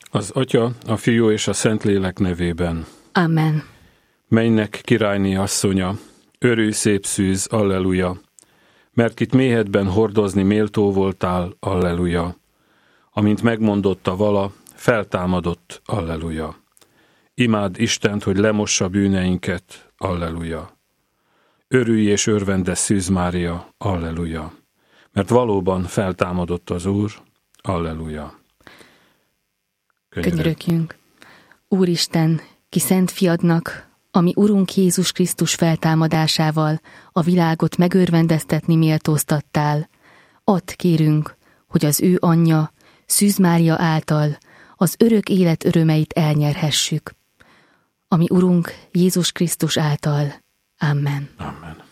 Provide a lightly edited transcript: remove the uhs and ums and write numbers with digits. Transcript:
Az Atya, a Fiú és a Szentlélek nevében. Amen. Mennynek királyné asszonya, örülj szép szűz, alleluja, mert kit méhedben hordozni méltó voltál, alleluja. Amint megmondotta vala, feltámadott, alleluja. Imád Istent, hogy lemossa bűneinket, alleluja. Örülj és örvendes Szűz Mária, alleluja, mert valóban feltámadott az Úr, alleluja. Könyörögjünk. Úristen, ki szent fiadnak, ami Urunk Jézus Krisztus feltámadásával a világot megörvendeztetni méltóztattál, add kérünk, hogy az ő anyja, Szűz Mária által az örök élet örömeit elnyerhessük. Ami Urunk Jézus Krisztus által. Amen. Amen.